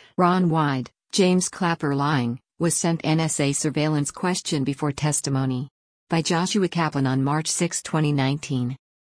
Ron Wyden, James Clapper lying, was sent NSA surveillance question before testimony. By Joshua Kaplan on March 6, 2019.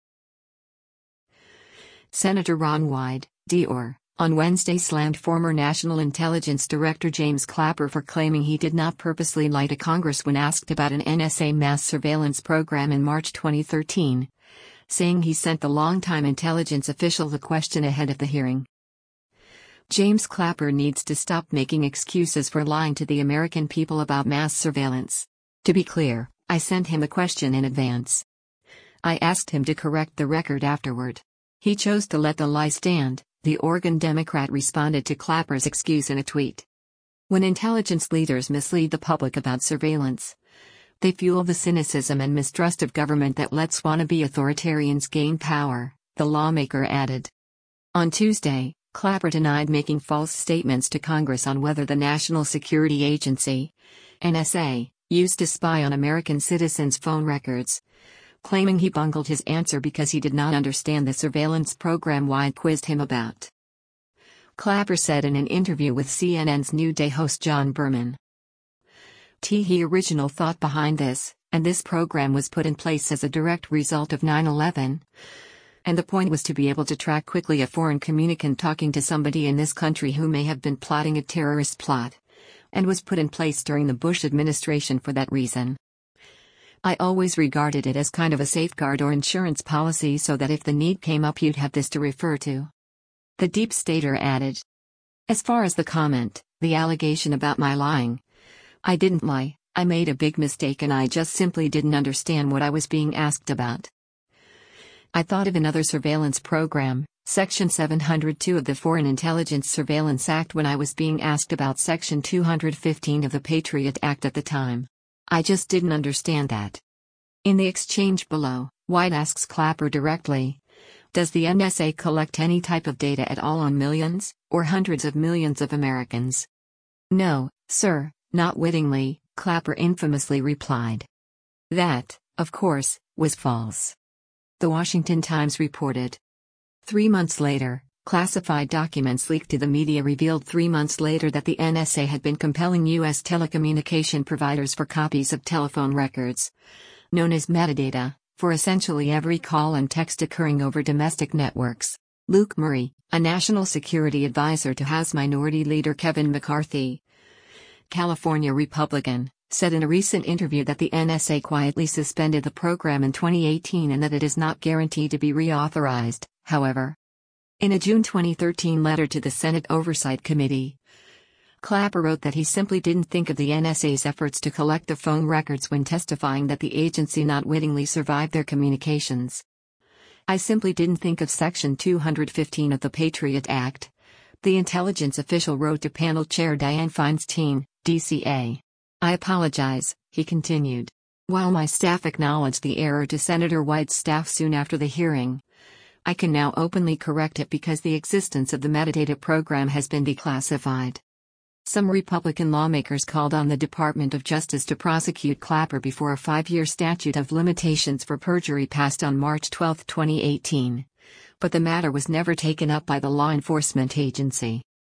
Senator Ron Wyden, D.R., on Wednesday slammed former National Intelligence Director James Clapper for claiming he did not purposely lie to Congress when asked about an NSA mass surveillance program in March 2013, saying he sent the longtime intelligence official the question ahead of the hearing. James Clapper needs to stop making excuses for lying to the American people about mass surveillance. To be clear, I sent him a question in advance. I asked him to correct the record afterward. He chose to let the lie stand, the Oregon Democrat responded to Clapper's excuse in a tweet. When intelligence leaders mislead the public about surveillance, they fuel the cynicism and mistrust of government that lets wannabe authoritarians gain power, the lawmaker added. On Tuesday, Clapper denied making false statements to Congress on whether the National Security Agency, NSA, used to spy on American citizens' phone records, claiming he bungled his answer because he did not understand the surveillance program Wyden quizzed him about. Clapper said in an interview with CNN's New Day host John Berman. The original thought behind this, and this program was put in place as a direct result of 9/11, and the point was to be able to track quickly a foreign communicant talking to somebody in this country who may have been plotting a terrorist plot, and was put in place during the Bush administration for that reason. I always regarded it as kind of a safeguard or insurance policy so that if the need came up you'd have this to refer to. The deep stater added. As far as the comment, the allegation about my lying, I didn't lie, I made a big mistake and I just simply didn't understand what I was being asked about. I thought of another surveillance program, Section 702 of the Foreign Intelligence Surveillance Act when I was being asked about Section 215 of the Patriot Act at the time. I just didn't understand that. In the exchange below, Wyden asks Clapper directly, does the NSA collect any type of data at all on millions, or hundreds of millions of Americans? No, sir, not wittingly, Clapper infamously replied. That, of course, was false. The Washington Times reported. 3 months later, classified documents leaked to the media revealed 3 months later that the NSA had been compelling U.S. telecommunication providers for copies of telephone records, known as metadata, for essentially every call and text occurring over domestic networks. Luke Murray, a national security advisor to House Minority Leader Kevin McCarthy, California Republican, said in a recent interview that the NSA quietly suspended the program in 2018 and that it is not guaranteed to be reauthorized, however. In a June 2013 letter to the Senate Oversight Committee, Clapper wrote that he simply didn't think of the NSA's efforts to collect the phone records when testifying that the agency not wittingly survived their communications. I simply didn't think of Section 215 of the Patriot Act, the intelligence official wrote to panel chair Dianne Feinstein, DCA. I apologize, he continued. While my staff acknowledged the error to Senator Wyden's staff soon after the hearing, I can now openly correct it because the existence of the metadata program has been declassified. Some Republican lawmakers called on the Department of Justice to prosecute Clapper before a 5-year statute of limitations for perjury passed on March 12, 2018. But the matter was never taken up by the law enforcement agency.